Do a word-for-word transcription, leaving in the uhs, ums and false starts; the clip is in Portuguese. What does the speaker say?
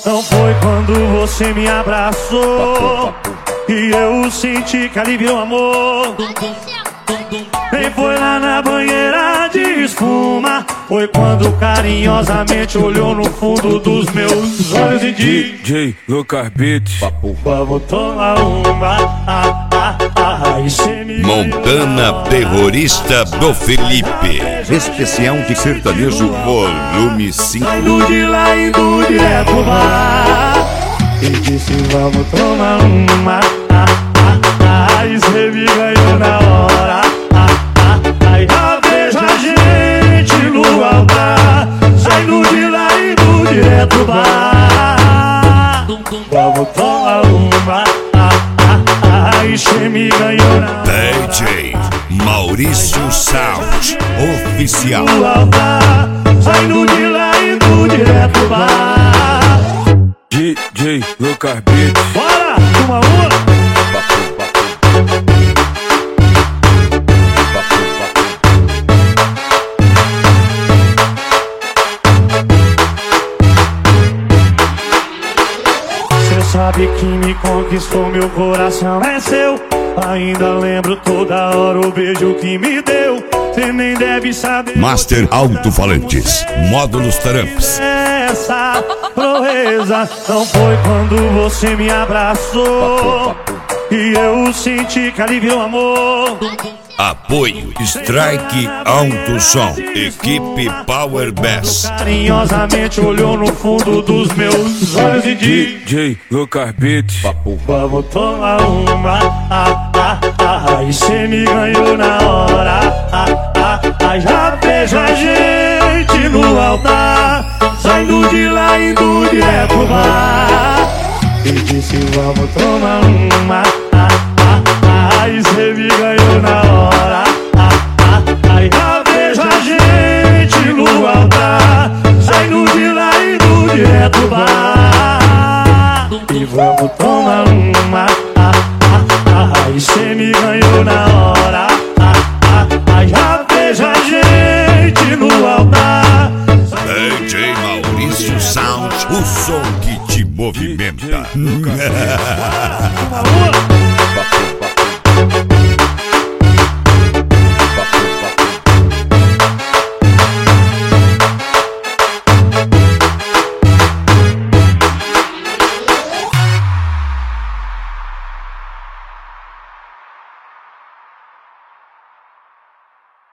não foi quando você me abraçou e eu senti que ali virou amor. Nem foi lá na banheira de espuma, foi quando carinhosamente olhou no fundo dos meus olhos e disse: D J Lucas Beats, vamos tomar uma. Ah, ah, ah, e cê me Montana Terrorista do Felipe. Especial de sertanejo volume cinco. Saindo de lá indo direto pro bar e disse: vamos tomar uma. Ah, ah, ah, e cê me ganhou na hora. Aí já vejo a gente no altar, saindo de lá indo direto pro bar. Vamos tomar uma. Aí cê me ganhou na D J Maurício Sound Oficial. no altar, saindo de lá indo direto pro bar. D J Lucas Beats. Bora, uma uma. Cê sabe que me conquistou, meu coração é seu. Ainda lembro toda hora o beijo que me deu. Cê nem deve saber. Master Alto-Falantes, módulos Tramps. Essa proeza não foi quando você me abraçou e eu senti que ali virou amor. Apoio Strike Alto Som, equipe Power Bass. Carinhosamente olhou no fundo dos meus olhos e disse: D J Lucas Beats, vamos tomar uma. Ah, ah, ah, e cê me ganhou na hora. Ah, ah, ah, já vejo a gente no altar, saindo de lá indo direto pro bar e disse: vamos tomar uma. Ah, ah, ah, e cê me ganhou na hora.